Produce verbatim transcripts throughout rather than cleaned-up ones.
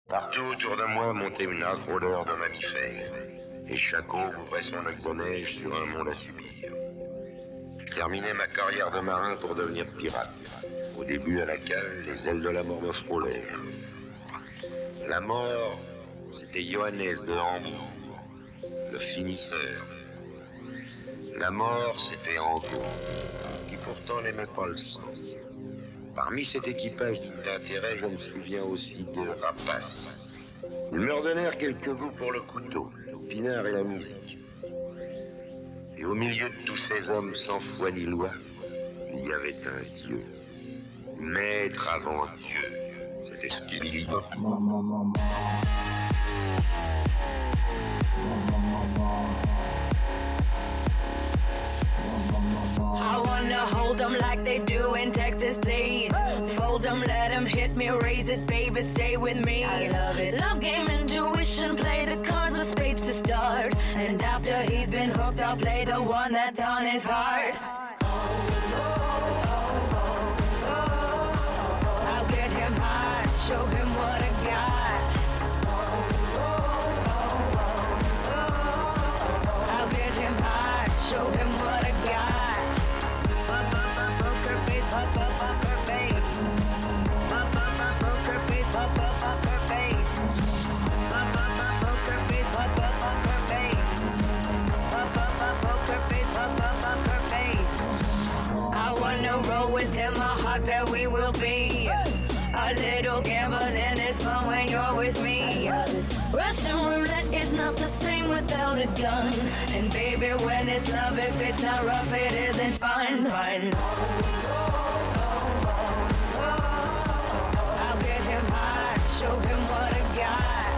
Partout autour de moi montait une âcre odeur de mammifères, et chaque eau ouvrait son lac de neige sur un monde à subir. Je terminais ma carrière de marin pour devenir pirate. Au début, à la cale, les ailes de la mort me frôlèrent. La mort, c'était Johannes de Hambourg, le finisseur. La mort, c'était Angot, qui pourtant n'aimait pas le sang. Parmi cet équipage digne d'intérêt, je me souviens aussi de Rapace. Ils me redonnèrent quelques goûts pour le couteau, le pinard et la musique. Et au milieu de tous ces hommes sans foi ni loi, il y avait un Dieu. Maître avant Dieu. C'était ce qu'il dit. I wanna hold them like they do in Texas, please. Fold them, let them hit me, raise it, baby, stay with me. I love it. Love game, intuition, play the cards with spades to start. And after he's been hooked, I'll play the one that's on his heart. I'll get him hot, show him what I got. I'll get him hot, show him what I got. Poker face, poker face. Poker face, poker face. Poker face, poker face. Poker face, poker face. I wanna roll with him, a hot pair we will be. A little gambling is fun when you're with me. Russian roulette is not the same without a gun. And baby, when it's love, if it's not rough, it isn't fun, fun. I'll get him hot, show him what I got.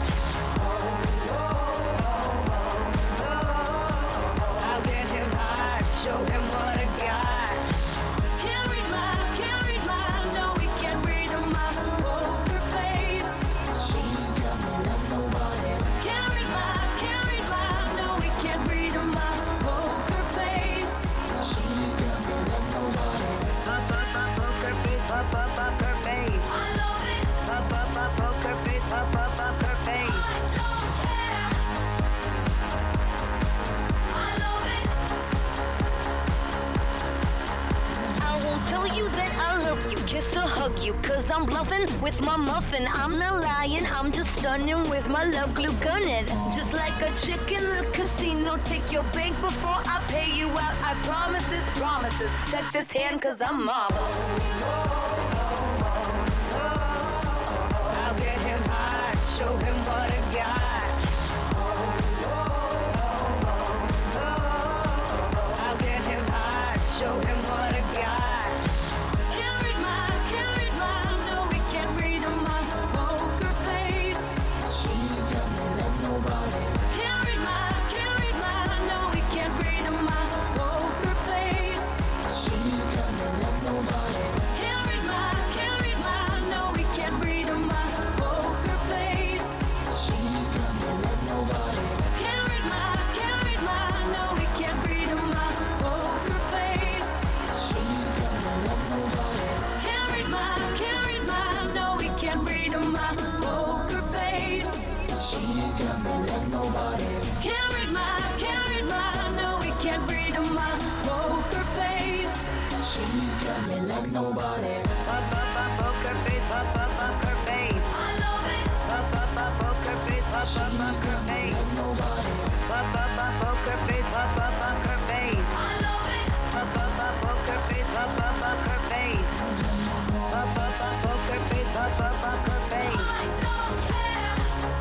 I'll get him hot, show him what I got. Can't read my, can't read my, no, we can't read my poker face. She's got me like nobody. Can't read my, can't read my, no, we can't read my poker face. She's got me like nobody. Up, up, up, poker face, up, up, up, her face. I love it. Up, up, up, poker face, up, up, up, her face. I don't care. I love it. I won't tell you that I love you just to hug you, cause I'm bluffing with my muffin. I'm not lying, I'm just stunning with my love glue gunning. Just like a chick in the casino, take your bank before I pay you out. I promises, promises, take this hand cause I'm marvelous. I'll get him hot, show him what I got. I'll get him hot, show him what I got. Can't read my, can't read my, no, we can't read my poker face. She's got me like nobody. Can't read my, can't read my, no, we can't read my poker face. She's got me like nobody. Can't read my, can't read my, no, we can't read my poker face. She's got me like nobody. Can't read my, can't read my, no, we can't read my poker face. She's got me like nobody. Can't read my, can't read my, no, we can't read my poker face. She's got me like nobody. Can't read my, can't read my, no, we can't read my poker face. She's got me like nobody. Up, up, up, poker face, up, up, up, her face. I love it. Up, up, up, poker face, up, up, up, her face. Like nobody. Up, up, up, poker face, up, up, up, her face. I love it. Up, up, up, poker face, up, up, up, her face. Up, up, up, poker face, up, up, up, her face. I don't care.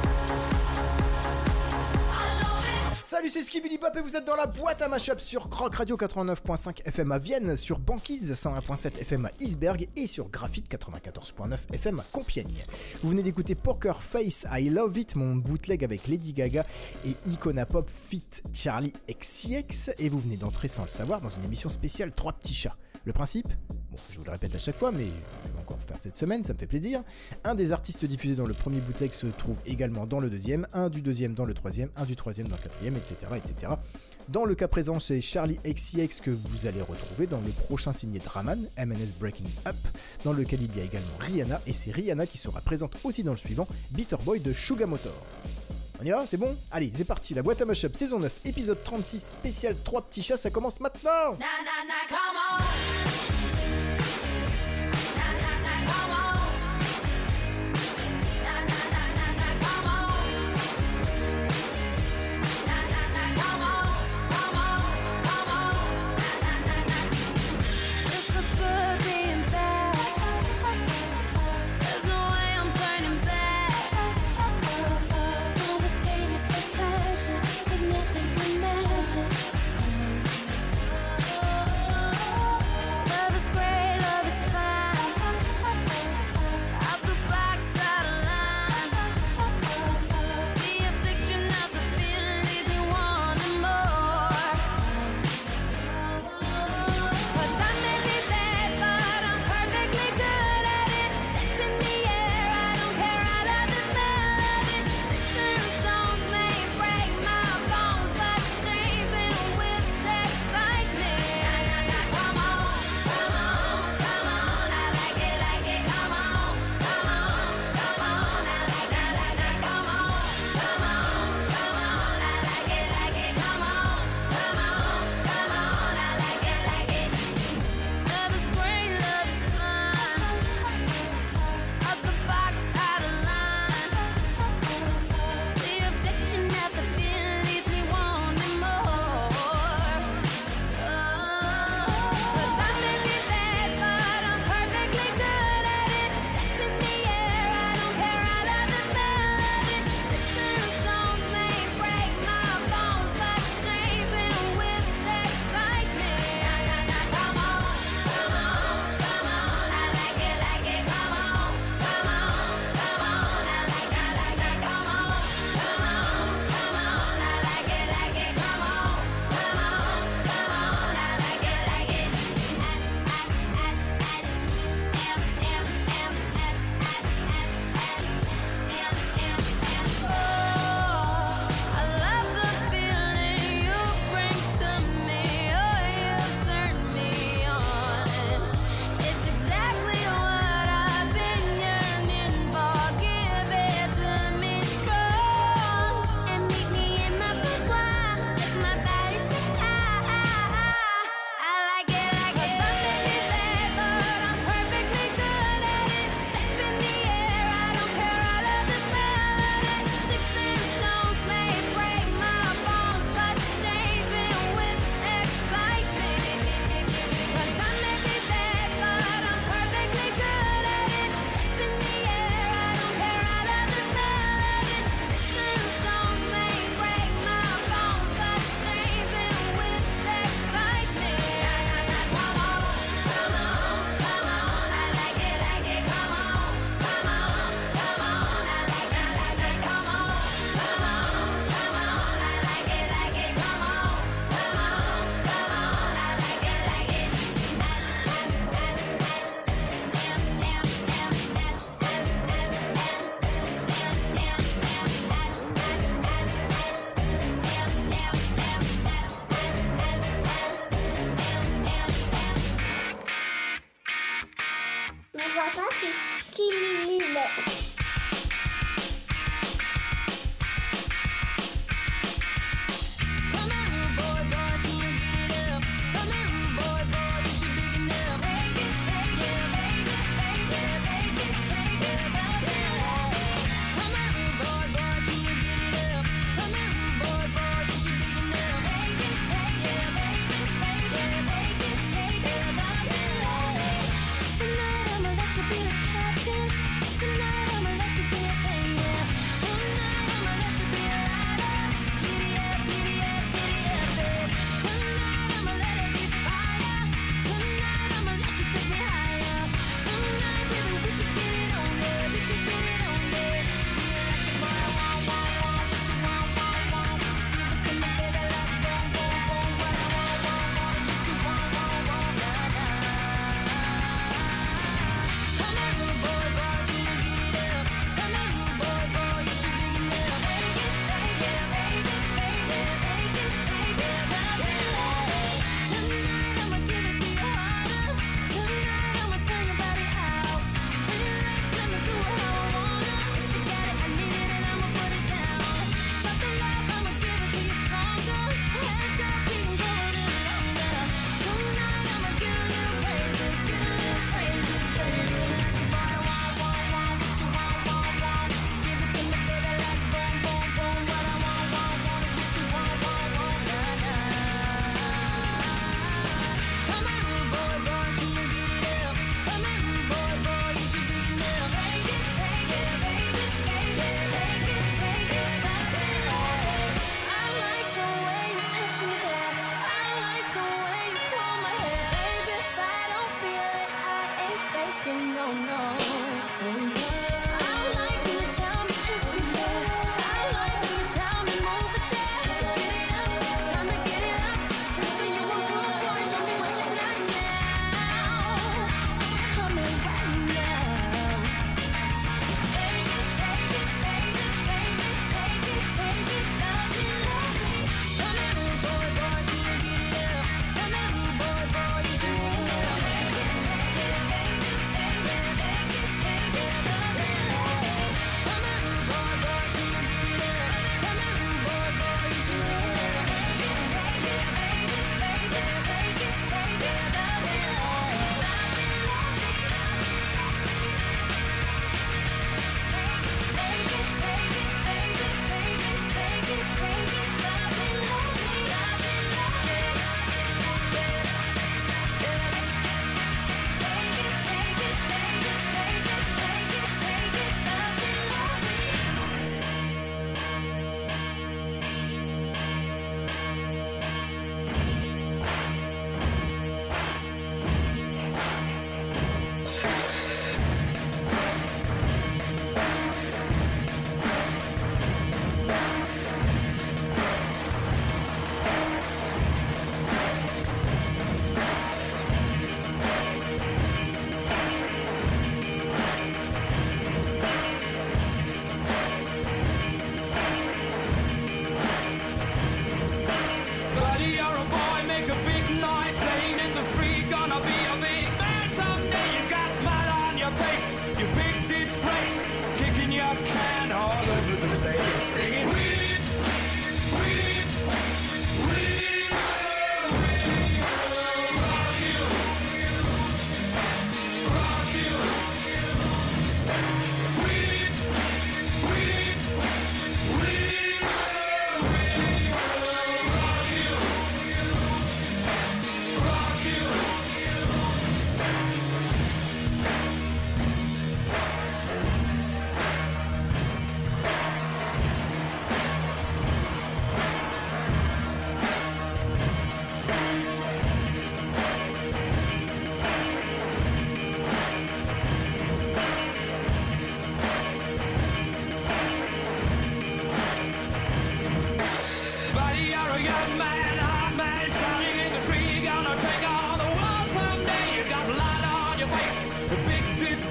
I love it. Salut, c'est Skibidi Bop et vous êtes dans la boîte à mashup sur Croc Radio quatre-vingt-neuf point cinq F M à Vienne, sur Banquise cent un point sept F M à Isberg et sur Graphite quatre-vingt-quatorze point neuf F M à Compiègne. Vous venez d'écouter Poker Face, I Love It, mon bootleg avec Lady Gaga et Icona Pop feat Charlie X C X, et vous venez d'entrer sans le savoir dans une émission spéciale trois petits chats. Le principe ? Bon, je vous le répète à chaque fois, mais je vais encore faire cette semaine, ça me fait plaisir. Un des artistes diffusés dans le premier bootleg se trouve également dans le deuxième, un du deuxième dans le troisième, un du troisième dans le quatrième, et cetera, et cetera. Dans le cas présent, c'est Charlie X C X que vous allez retrouver dans le prochain signé Draman, M N S Breaking Up, dans lequel il y a également Rihanna, et c'est Rihanna qui sera présente aussi dans le suivant, Bitter Boy de Sugar Motor. On y va, c'est bon ? Allez, c'est parti, la boîte à mashup saison neuf, épisode trente-six, spécial trois petits chats, ça commence maintenant ! Na na na, come on. Na na na, come on. Na na na na na, come on. Na na na, come on, come on, come on. Na na na na. It's so good being back. There's no way I'm turning back. All the pain is for pleasure, 'cause nothing can measure.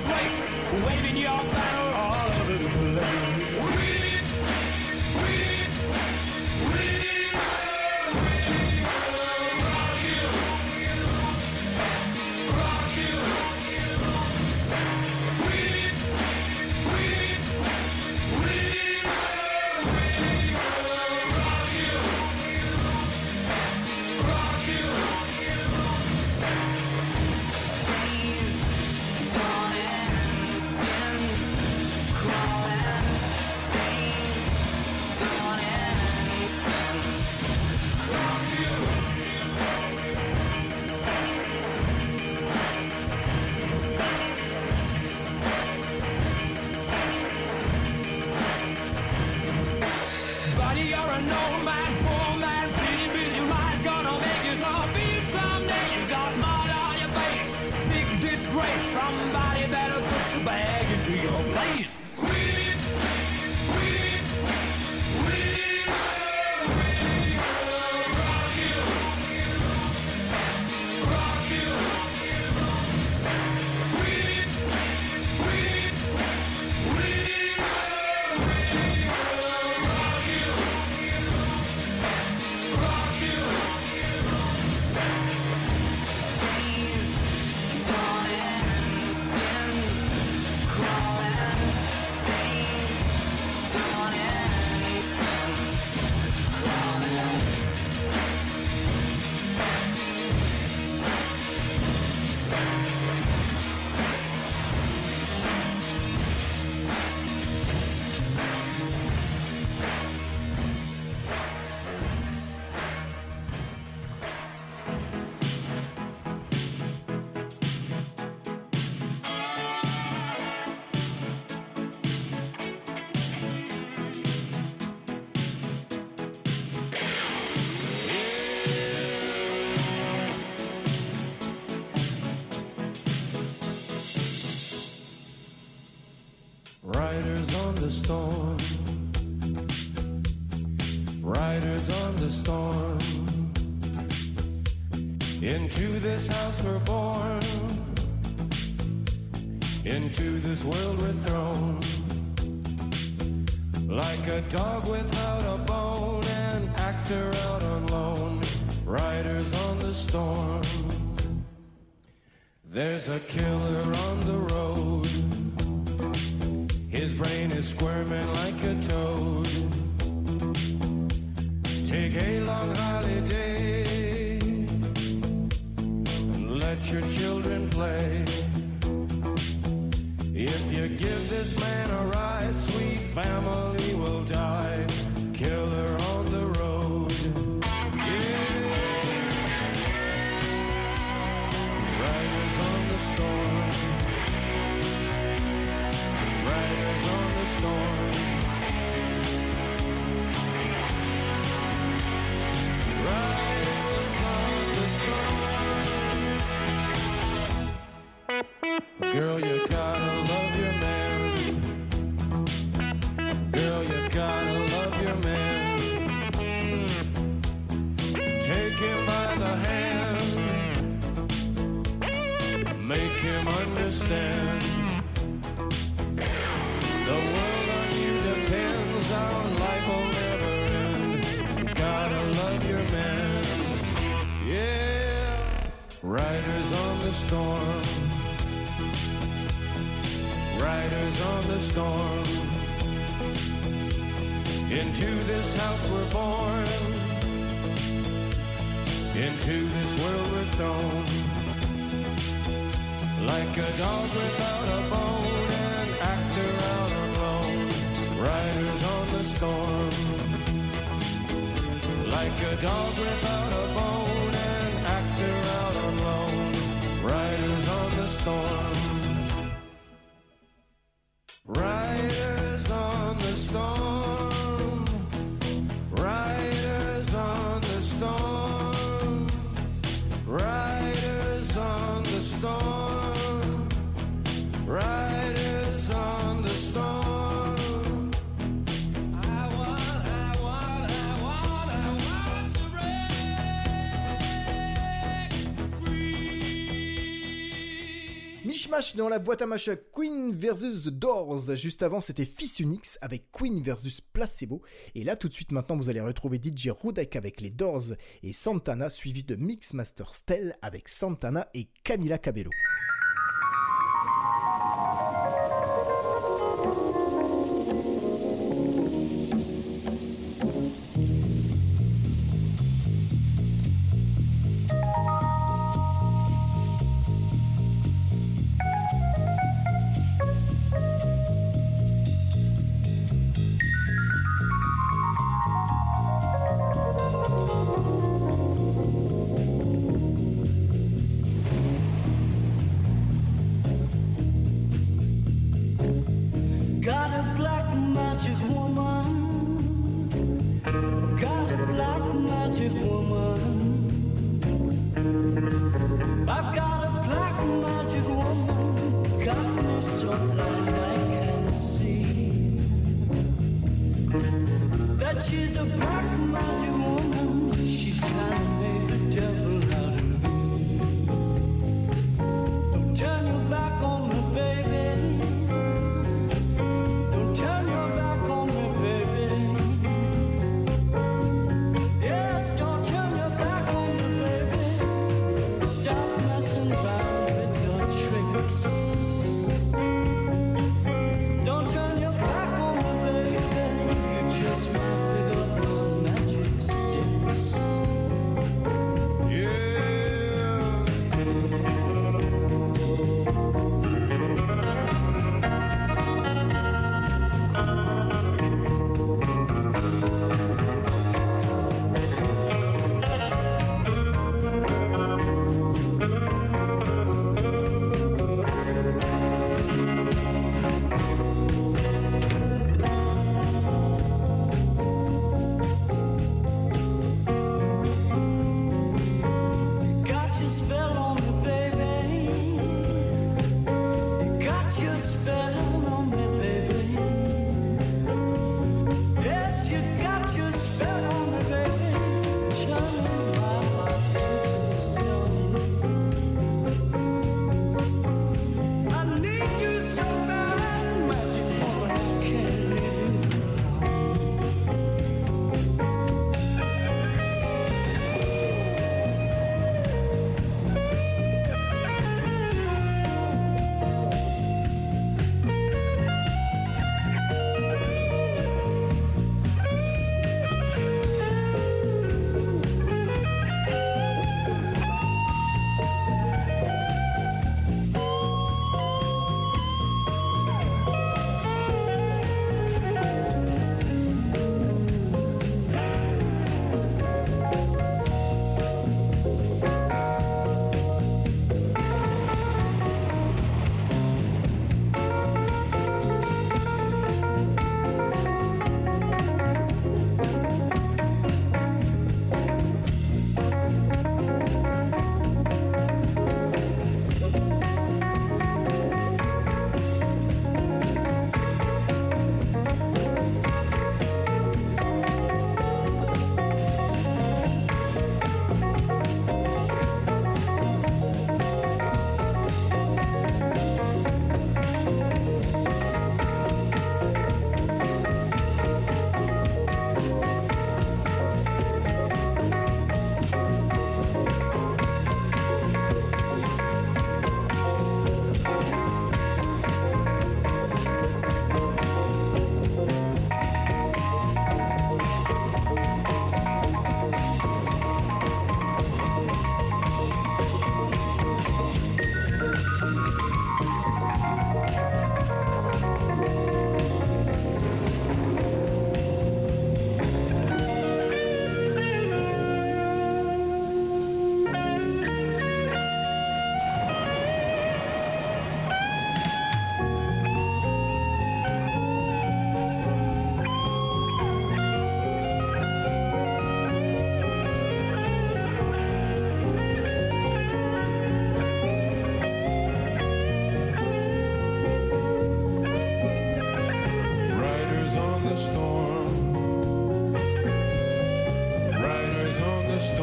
disgrace, waving your banner all over the place. We, we, we will, we will rock you, rock you. We, we, we will, we will rock you, rock you. Days dawning, skins crawling. Days dawning, skins crawling. Buddy, you're an old man, poor man, pretty busy mind's gonna make you zombie someday. You got mud on your face, big disgrace. Somebody better put your bag into your place. We, we, we will, we will rock you, rock you. We, we, we will, we will rock you, rock you. Days dawning, skins crawling. Days dawning, skins crawling. Riders on the storm, riders on the storm. Into this house we're born, into this world we're thrown. Like a dog without a bone, an actor out on loan. Riders on the storm. There's a killer on the road. His brain is squirming like a toad. Take a long holiday and let your children play. If you give this man a ride, sweet family will die. Killer on the road. Yeah. Riders on the storm. Riders on the storm. Riders on the storm. Girl, you gotta love your man. Girl, you gotta love your man. Take him by the hand. Make him understand. The world on you depends, our life will never end. Gotta love your man. Yeah. Riders on the storm. Riders on the storm. Into this house we're born. Into this world we're thrown. Like a dog without a bone, an actor out alone. Riders on the storm. Like a dog without a bone, an actor out alone. Riders on the storm. Riders on the storm. Riders on the storm. Riders on the storm. Riders on the storm. I want, I want, I want, I want to rain. Mash dans la boîte à mash Queen versus The Doors. Juste avant, c'était Fils Unix avec Queen versus Placebo. Et là, tout de suite, maintenant, vous allez retrouver D J Rudek avec les Doors et Santana, suivi de Mixmaster Stell avec Santana et Camila Cabello.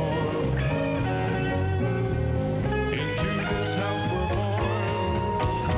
Into this house we're born.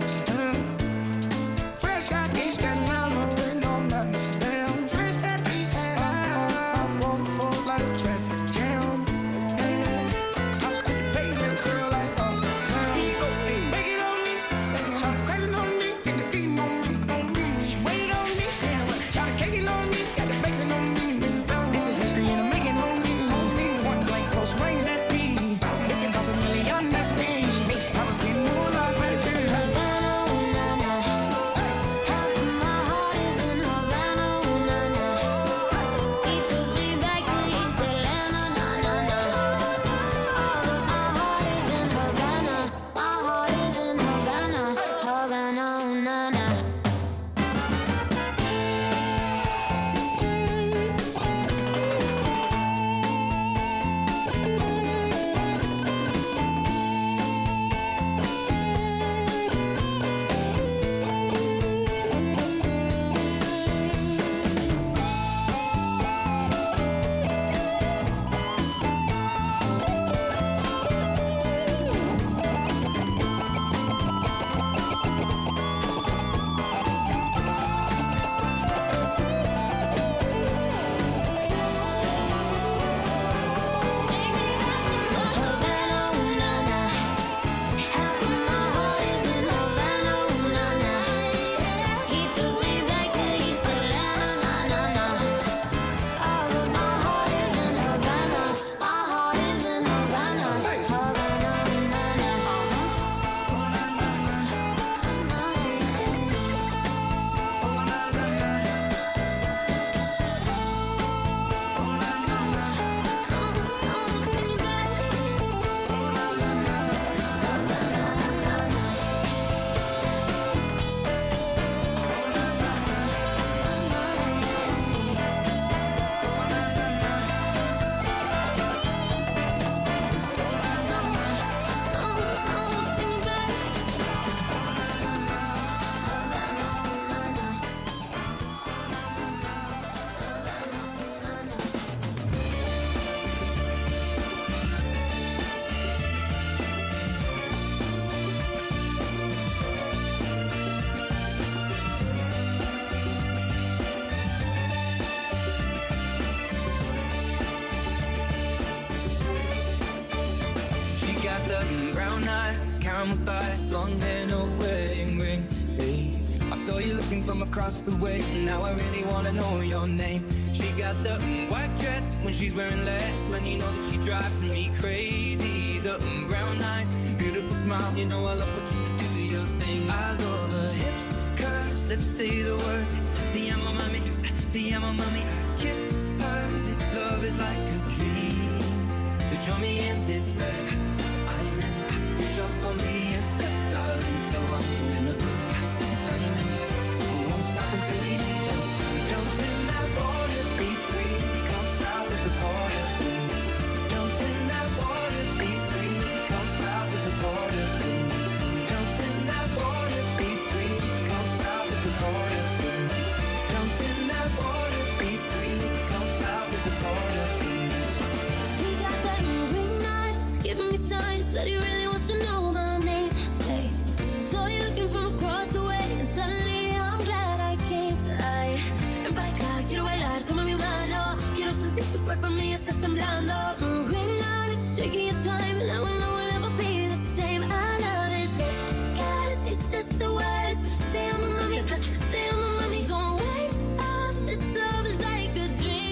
caramel thighs, long hair, no wedding ring. Hey, I saw you looking from across the way, and now I really wanna know your name. She got the mm, white dress when she's wearing less, man, you know that she drives me crazy. The mm, brown eyes, beautiful smile, you know I love what you do, your thing. I love her hips, curves, lips say the words. Te amo mami, te amo mami. I kiss her, this love is like a dream. So join me in this bed. I'm in, push up on me and step, darling. So I'm gonna go, timing. I won't stop until we need the sun. Jump in that water, be free. Come south of the border with me. Jump in that water, be free. Come south of the border with me. Jump in that water, be free. Come south of the border with me. Jump in that water, be free. Come south of the border with me. He got that green eyes, giving me signs that he really wants to know my name. Hey, saw you looking from across the way, and suddenly I'm glad I came. Ay, ven para acá, quiero bailar, toma mi mano. Quiero sentir tu cuerpo en mí, estás temblando. Mm, green eyes, taking your time, and I will know we'll never be the same. I love his lips, cause he says the words. They are my mommy, they are my mommy. Don't wake up, this love is like a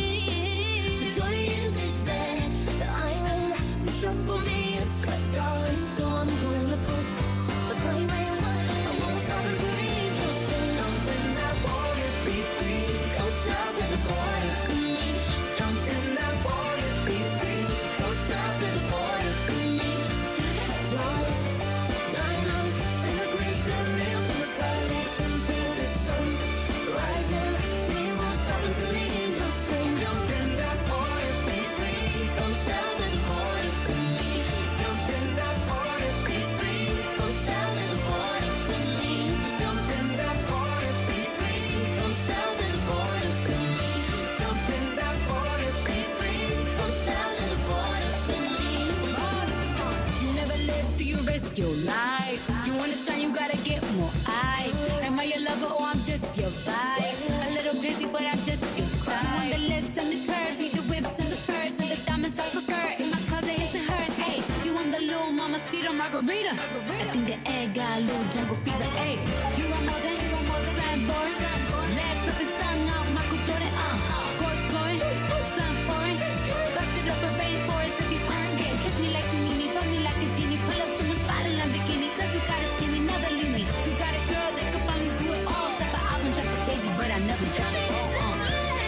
dream. So join me in this bed that I'm in. Push up on me and sweat, darling. So I'm gonna put my time in. I won't stop until we need to sing. Jump in that water, be free. Come south of the border with me. Jump in that water, be free. Come south of the border with me. Flawless, diamonds, and the green flamingo to my side. Listen to the sun rising. We won't stop until we need to sing. Jump in that water, be free. Come south of the border with me. Jump in that water, be free. Come south of the border with me. Jump in that water, be free. Come south of the border with me. Jump in that water, be free. Come south of the border with me. You never live till you risk your life. You wanna shine, you gotta get more margarita. I think the egg got a little jungle fever. Ayy, you want more than you want more than Sam boy. Legs up and tongue out, Michael Jordan. Uh, go exploring, sun foreign. Bust it up a rainforest if you burn. Yeah, kiss me like you need me, fuck me like a genie. Pull up to my spot in Lamborghini, 'cause you gotta see me, never leave me. You got a girl that could finally do it all. Type of album, type of baby, but I never drop it. Uh, uh.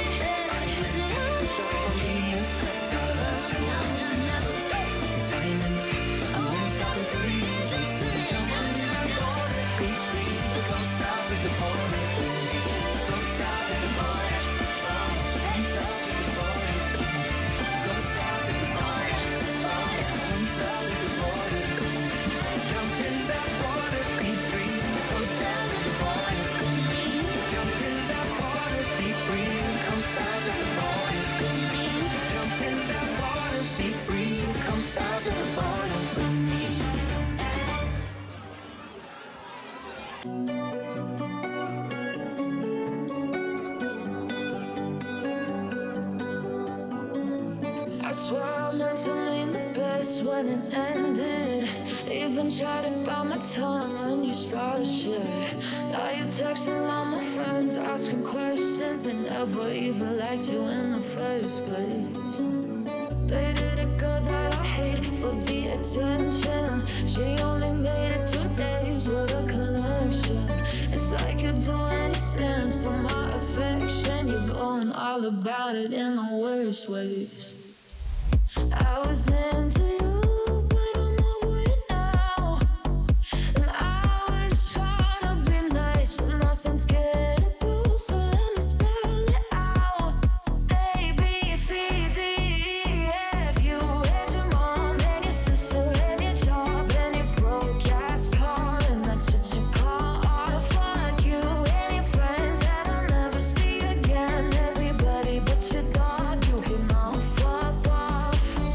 I swear I meant to mean the best when it ended. Even tried to bite my tongue when you started shit. Now you're texting all my friends, asking questions. They never even liked you in the first place. They did a girl that I hate for the attention. She only made it two days with a collection. It's like you'd do anything for my affection. You're going all about it in the worst ways. I was into you, but I'm over it now. And I was trying to be nice, but nothing's getting through. So let me spell it out. A, B, C, D, E, F. You and your mom and your sister and your job and your broke ass car, and that's what you call art. Fuck you and your friends that I'll never see again. Everybody but your dog, you can all fuck off.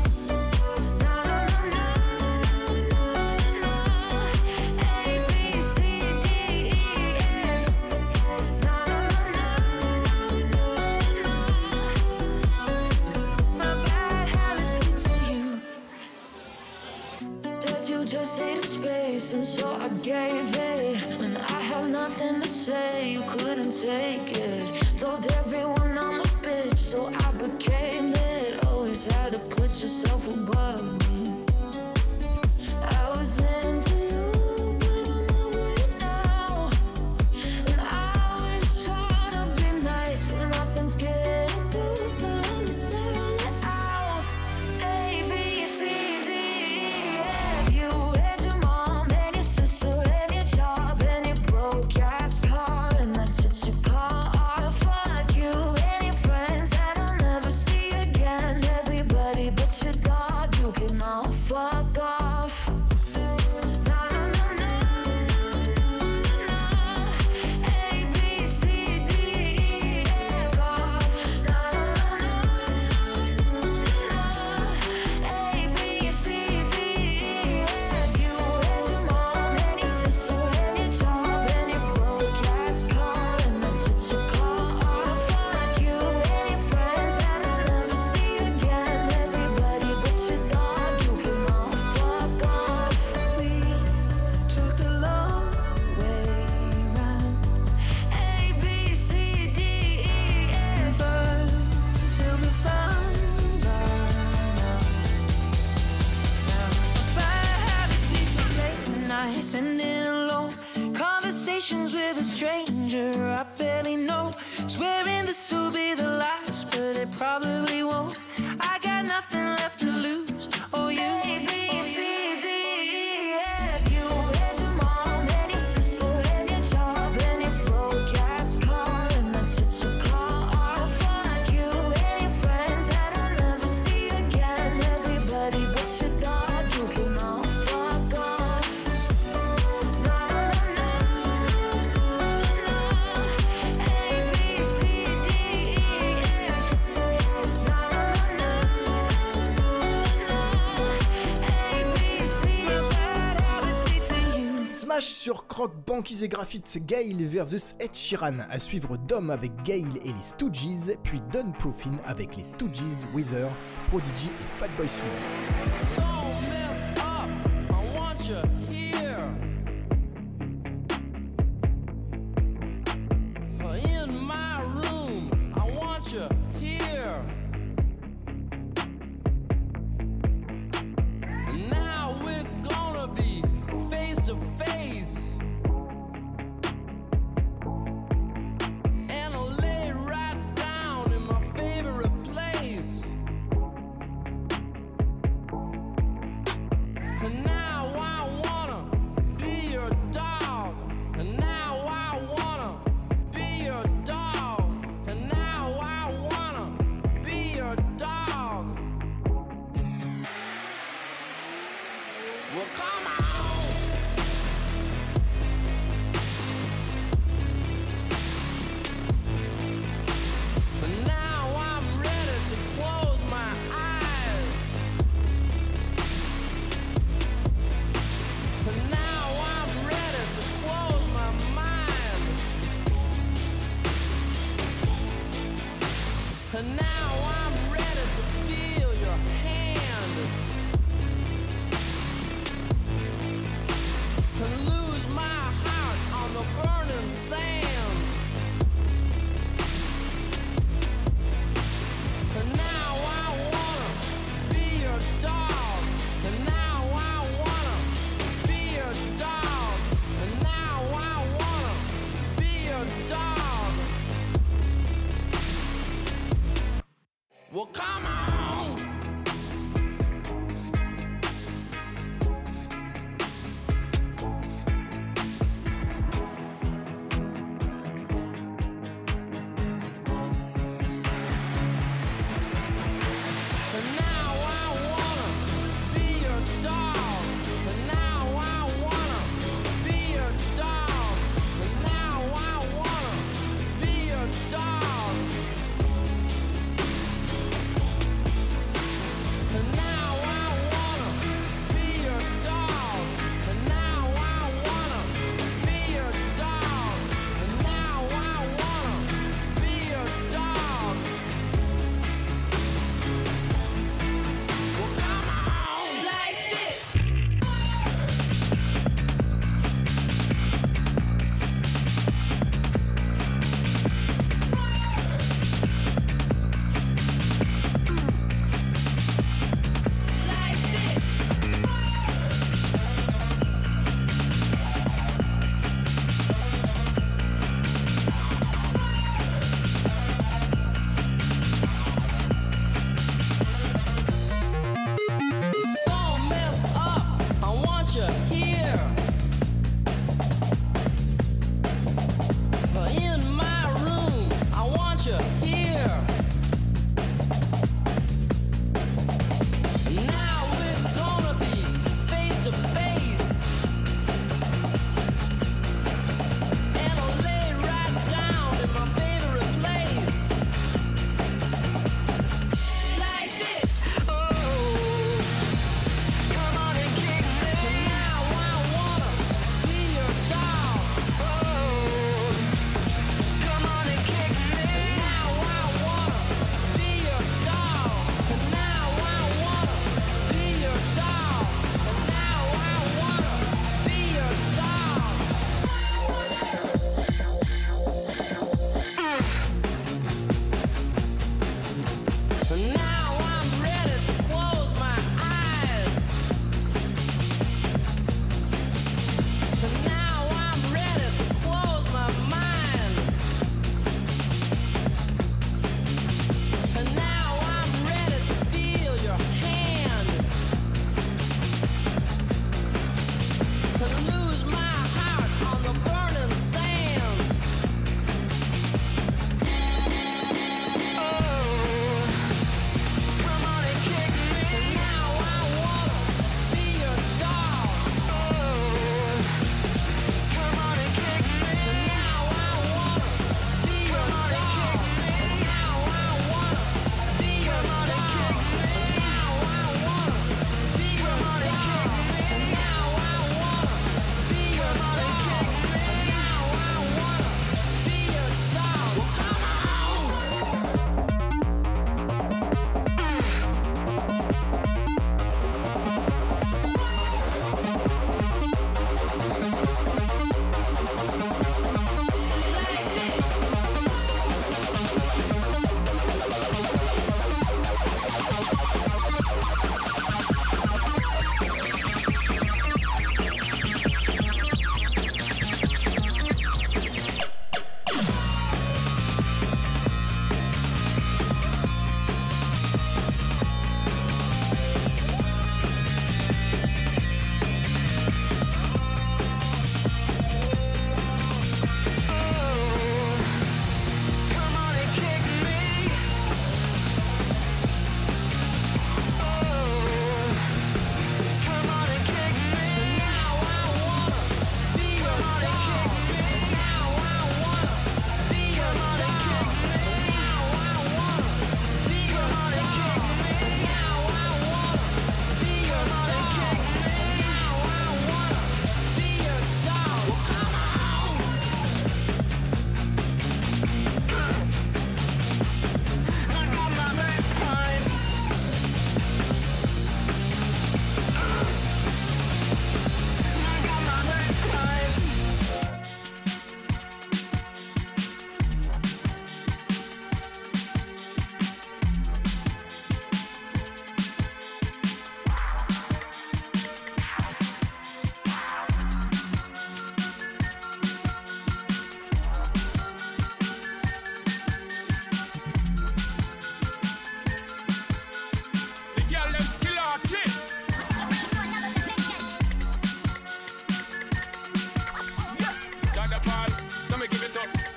Just needed space, and so I gave it. When I had nothing to say, you couldn't take it. Told everyone I'm a bitch, so I became it. Always had to put yourself above me. I was into you, but I'm over it now. And I was trying to be nice, but nothing's getting through. So let me spell it out. A, B, C, D, E, F. You and your mom and your sister and your job and your broke ass car, and that's what you call art. Fuck you and your friends that I'll never see again. Everybody but your dog, you can all fuck off. Sending alone conversations with a stranger I barely know. Swearing this will be the last, but it probably won't. I got nothing left to lose. Oh, you. A, B, C, D, E, F. You and your mom and your sister and your job and your broke ass car, and that's what you call art. Fuck you and your friends that I'll never see again. Everybody but your dog, you can all fuck off. Smash sur Croc, Banquise et Graphite, Gail versus Ed Sheeran. À suivre Dom avec Gail et les Stooges, puis Don Profin avec les Stooges, Weezer, Prodigy et Fatboy Slim. So messed up. I want want you here. In my room, I want you here. Now we're gonna be face to face. And I'll lay right down in my favorite place. And now I wanna be your dog. And now I wanna be your dog. And now I wanna be your dog. Well, come on. And now I'm ready to close my eyes. And now I'm ready to close my mind. And now I'm ready to feel your hand. And lose my heart on the burning sands. And now I wanna be your dog. And now I wanna be your dog. And now I wanna be your dog. Well, come on.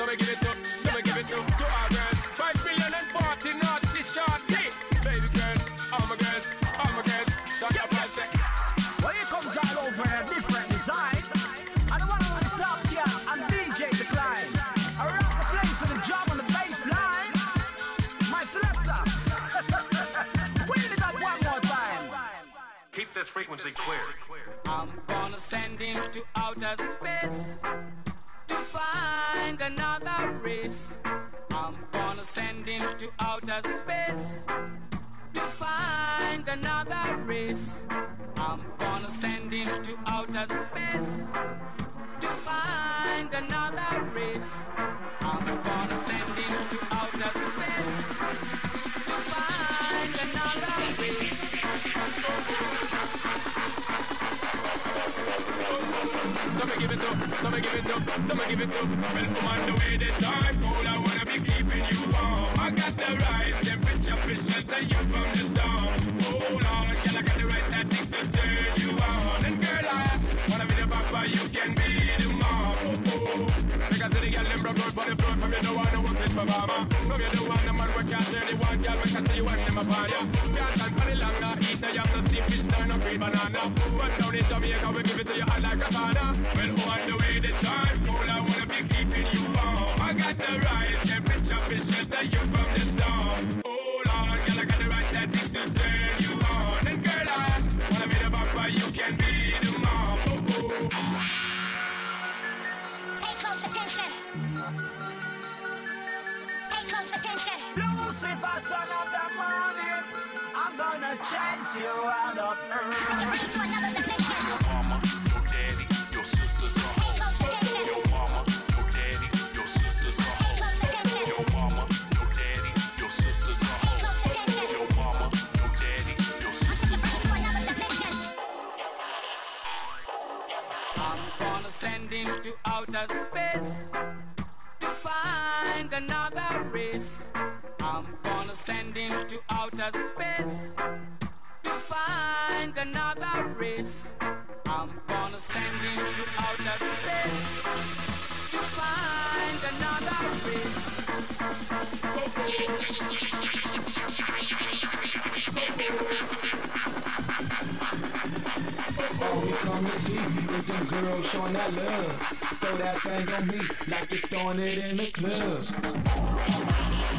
so me give it to, so me give it to, to our girls. Five million and forty naughty shorty. Baby girl, all my girls, all my girls. Don't you feel sick? Well, here comes all over in a different design. I don't want to run top here and D J Decline. I rock the place with the drum on the bass line. My selector. Wheel it up one more time. Keep this frequency clear. I'm gonna send him to outer space to find another race. I'm gonna send him to outer space to find another race. I'm gonna send him to outer space to find another race. I'm gonna send him to outer space to find another race. So me give it up, so me give it up, so me give it up. Well, I'm on the way the time cold, I wanna be keeping you warm. I got the right temperature to shelter you from the storm. Hold on, girl, I got the right tactics to turn you on. And girl, I wanna be the back, but you can be the mom. Oh, oh. Because the girl them broke out for the floor from you, don't wanna work this performer. From you, don't want the man work out there, the one girl, we can see you and them upon you. Can't stand for the longer, eat the yam, no steam fish, turn no green banana. Run down in Jamaica, we give it to you hot like a sauna. Well, on the way the time cold, I wanna be keeping you warm. I got the right temperature to shelter you from the storm. Hold on, girl, I got the right tactics to turn you on. And girl, I wanna be the back, but you can be the mom. Oh, oh. Pay close attention. Pay close attention. Lucifer, son of the morning, I'm gonna chase you out of earth. I'm ready for another dimension. Your mama, your daddy, your sisters are Pay hoes. close attention. Your mama, your daddy, your sisters are Pay hoes. close attention. Your mama, your daddy, your sisters are Pay hoes. close attention. Your mama, your daddy, your sisters are For another dimension. I'm gonna send him to outer space to find another race. I'm gonna send him to outer space to find another race. I'm gonna send him to outer space to find another race. Oh, here come the C with them girls showing that love. Throw that thing on me like you're throwing it in the club.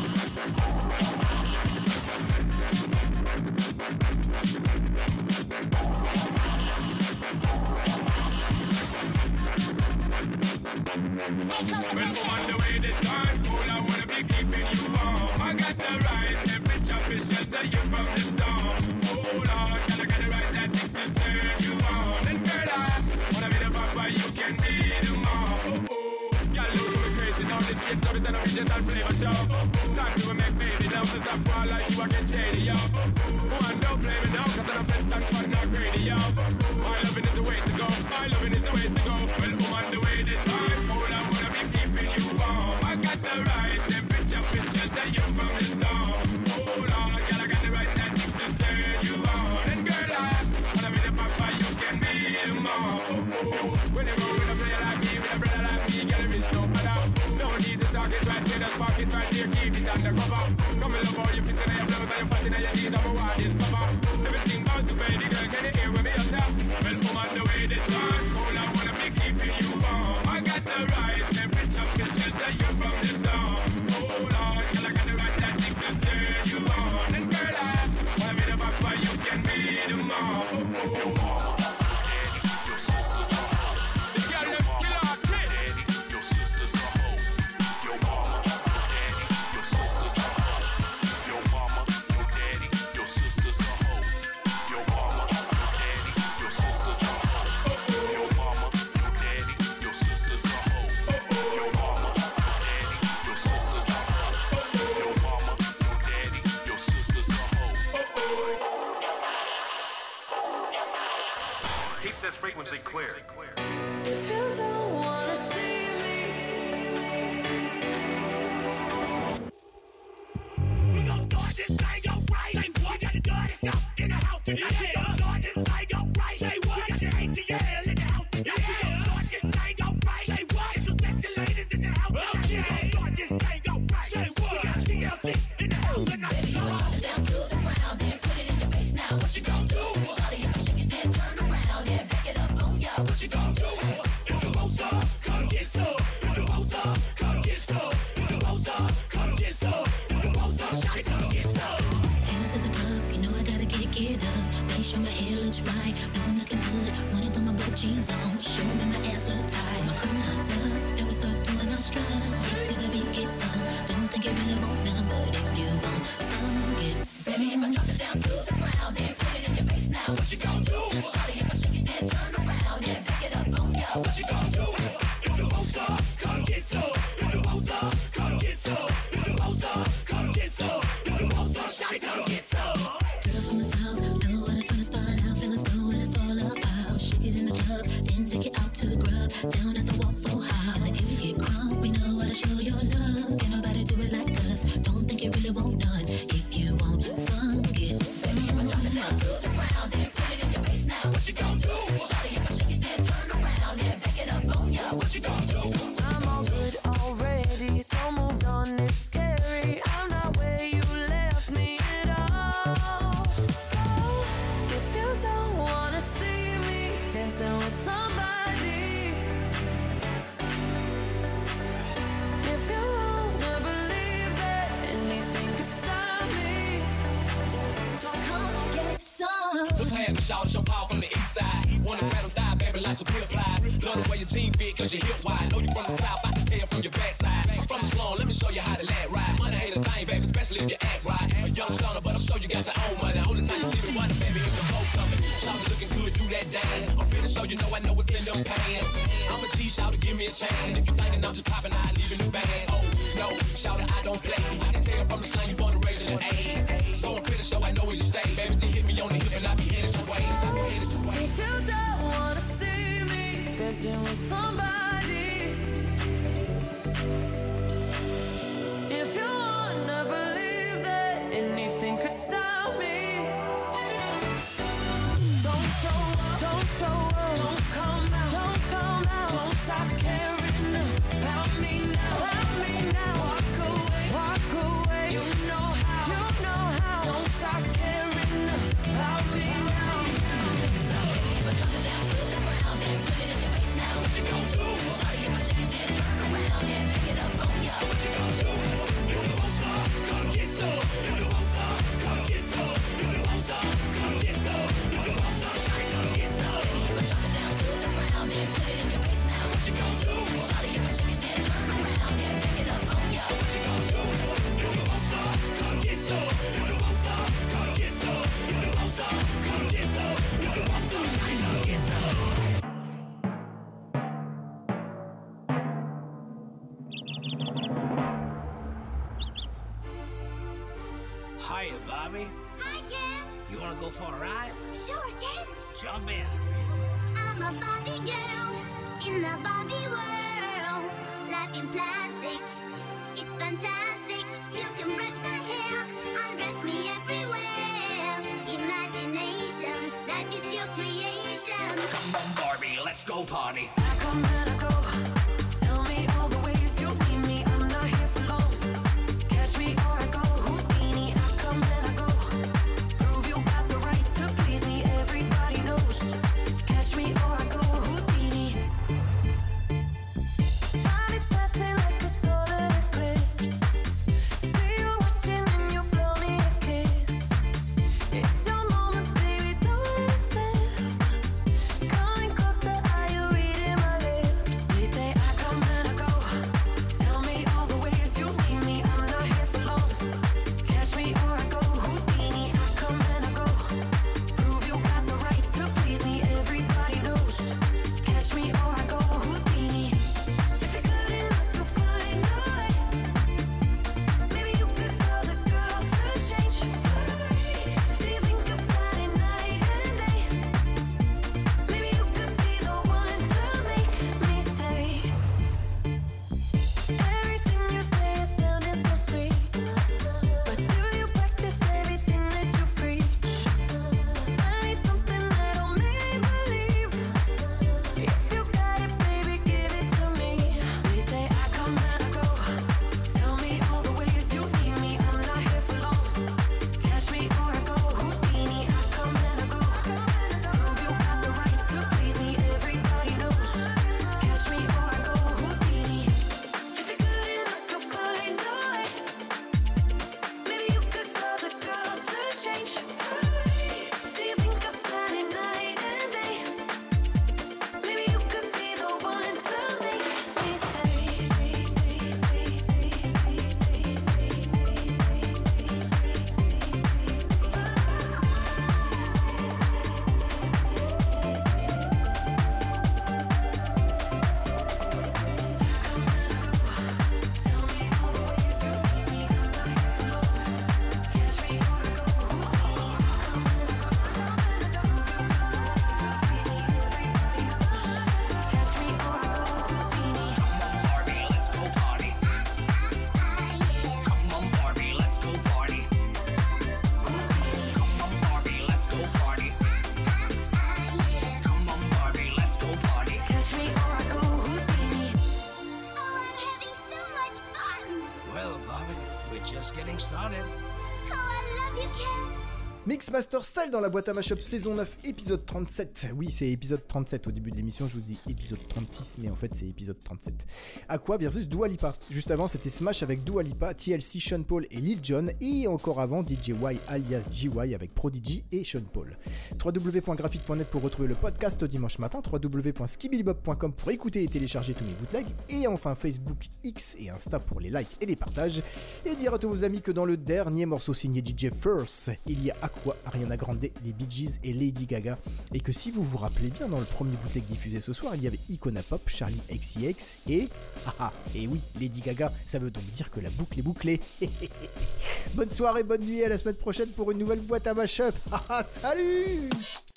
Well, I'm on the way the time cold, I wanna be keeping you warm. I got the right temperature to shelter you from the storm. Hold on, girl, I got the right tactics to turn you on. And girl, I wanna be the papa, you can be the mom. Oh, oh. Girl, you do me crazy now, this kid love it and original flavor show. Time to make baby now, to stop all like you, I get shady, yo. One, don't play me now, cause I'm offense and fun, not greedy, yo. My loving is the way to go, my loving is the way to go. Well, I'm on the way the time cold, I wanna be keeping you warm. I got the right temperature to shelter you from the storm. Hold on, girl, I got the right tactics to turn you on. And girl, I wanna be the papa, you can be the mom. Oh, oh. When you go with a player like me, with a brother like me, girl, there is no other. No need to talk it right there, just park it right there, keep it undercover. Come and love how you fit in your blouse and your fat in your jeans, I'm a wild discover. Everything bound to baby girl, can you hear when me up there? Well, I'm on the way the time cold, I wanna be keeping you warm. I got the right temperature to shelter you from the storm. Hold on, girl, I got the right tactics to turn you on. And girl, I wanna be the papa, you can be the mom. Oh, oh. your sisters are hoes. The girl them skill out it. Daddy, your sisters are hoes. Your mama, your daddy, your sisters are hoes. Your mama, your daddy, your sisters are hoes. Your mama, your daddy, ladies in the house tonight. Okay. Let's start this thing alright. Say what? We got T L C in the house tonight. Baby, if I drop it down to the ground, then put it in your face now. What you gon' do? Shawty, if I shake it, then turn around, yeah, back it up on ya. What you gon' do? If you want some, come get some. If you want some, come get some. If you want some, come get some. If you want some, shawty, come get some. Hands to the club, you know I gotta get it geared up. Make sure my hair looks right, know I'm looking good. Wanna put my blue jeans on, show me my ass look tight. My crew lines up, then we start doing our strut. Get to the beat, get some. Don't think you really want none, but if you want some, get some. Baby, if I drop it down to the ground, then put it in your face now. What you gon' do? Shawty, if I shake it, then turn around, yeah, back it up on ya. What you gon' do? If you want some, come get some. If you want some, come get some. If you want some, come get some. If you want some, shawty, come get some. Girls from the south know how to turn the spot out, feeling slow what it's all about. Shake it in the club, then take it out to the grub, down at the Waffle House. If you get crunk, we know how to show your love. Can't nobody do it like us. Don't think you really want none. If you want some, get some. Baby, if I drop it down to the ground, then put it in your face now. What you gon' do? Shawty, if I shake it, then turn around, yeah, back it up on ya. What you gon' do? I'm all good already, so moved on, it's scary. I'm not where you left me at all. So, if you don't wanna see me dancing with somebody, if you wanna believe that anything could stop me, come get some. What's happening, shout some power from the east side. Wanna grab them thigh, baby, like some real plies. Love the way your jeans fit, cause your hip wide. Know you from the south, I can tell from your backside. From the slum, let me show you how to let ride. Money ain't a thing, baby, especially if you act right. A young stoner, but I'm sure you got your own money. Only time you see me running, baby, if the boat coming. Shout looking good, do that dance. I'm pretty sure you know I know what's in them pants. I'm a G, shout to give me a chance. And if you thinking I'm just popping, I'll leave in new bands. Oh, no, shout I don't play. I can tell from the slang you born and raised in the A. So I'm pretty sure I know where you stay. Baby, just hit me on the hip and I'll be headed your way. I'll be headed your way. If you don't wanna see me dancing with somebody, if you wanna believe that anything could stop me, don't show up, don't show up, don't come out, don't come out, don't stop caring about me now, about me now. Walk away, walk away. You know how, you know how. Don't stop caring about me now. If I drop it down to the ground, then put it in your face now. What you gon' do? Shawty, if I shake it, then turn around, yeah, back it up on ya. What you gon' do? If you want some, come get some. If you want some, come get some. If you want some, come get some. If you want some, shawty, come get some. Baby, if I drop it down to the ground, then put it in your face now. What you gon' do? Shawty, if I shake it, then turn around, yeah, back it up on ya. What you gon' do? If you want some, come get some. If you want some, come get some. If you want some, come get some. If you want some, shawty, come get some. Hiya, Bobby. Hi, Ken. You wanna go for a ride? Sure, Ken. Jump in. I'm a Barbie girl in the Barbie world. Life in plastic, it's fantastic. You can brush my hair, undress me everywhere. Imagination, life is your creation. Come on, Barbie, let's go party. I come and I go. Tell me all the ways you need me. I'm not here for long. Catch me or I go. Houdini. I come and I go. Prove you got the right to please me. Everybody knows. Catch me or I go. Houdini. Time is passing like a solar eclipse. See you watching and you blow me a kiss. It's your moment, baby. Don't let it slip. Coming closer, are you reading my Well, Bobby, we're just getting started. Oh, I love you, Ken. Mixmaster Style dans la boîte à mashup saison neuf, épisode trente-sept. Oui, c'est épisode trente-sept. Au début de l'émission, je vous dis épisode trente-six, mais en fait, c'est épisode trente-sept. Aqua versus Dua Lipa. Juste avant, c'était Smash avec Dua Lipa, T L C, Sean Paul et Lil Jon. Et encore avant, D J Y alias G Y avec Prodigy et Sean Paul. w w w point graphite point net pour retrouver le podcast dimanche matin. w w w point skibilibop point com pour écouter et télécharger tous mes bootlegs. Et enfin, Facebook, X et Insta pour les likes et les partages. Et dire à tous vos amis que dans le dernier morceau signé D J First, il y a Aqua, Ariana Grande, les Bee Gees et Lady Gaga, et que si vous vous rappelez bien, dans le premier bootleg diffusé ce soir, il y avait Icona Pop, Charlie X C X et... Ah ah, et oui, Lady Gaga, ça veut donc dire que la boucle est bouclée. Bonne soirée, bonne nuit, à la semaine prochaine pour une nouvelle boîte à mashup. Ah ah, salut!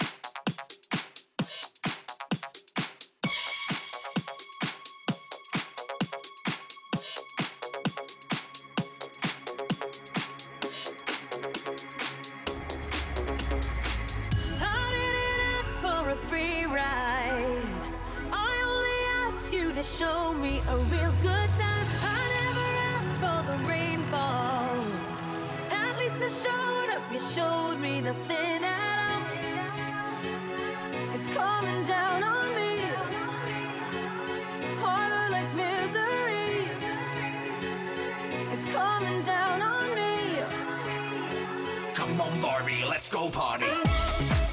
Show me a real good time. I never asked for the rainfall. At least I showed up. You showed me nothing at all. It's coming down on me, harder like misery. It's coming down on me. Come on, Barbie, let's go party.